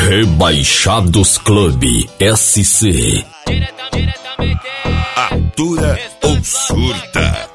Rebaixados Club SC. Atura ou surta?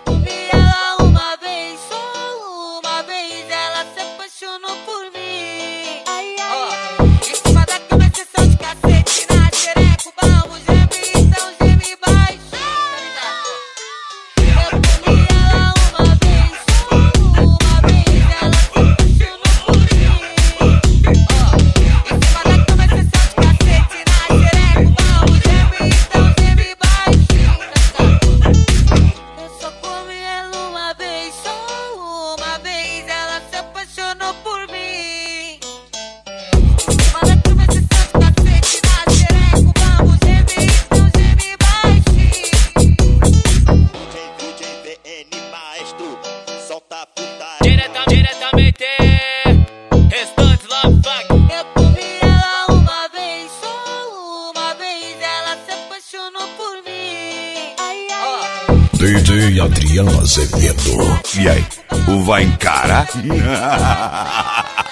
Diretamente, restante lá, eu comi ela uma vez, só uma vez, ela se apaixonou por mim. Ai, ai. DJ Adriano Azevedo. E aí, vai encarar?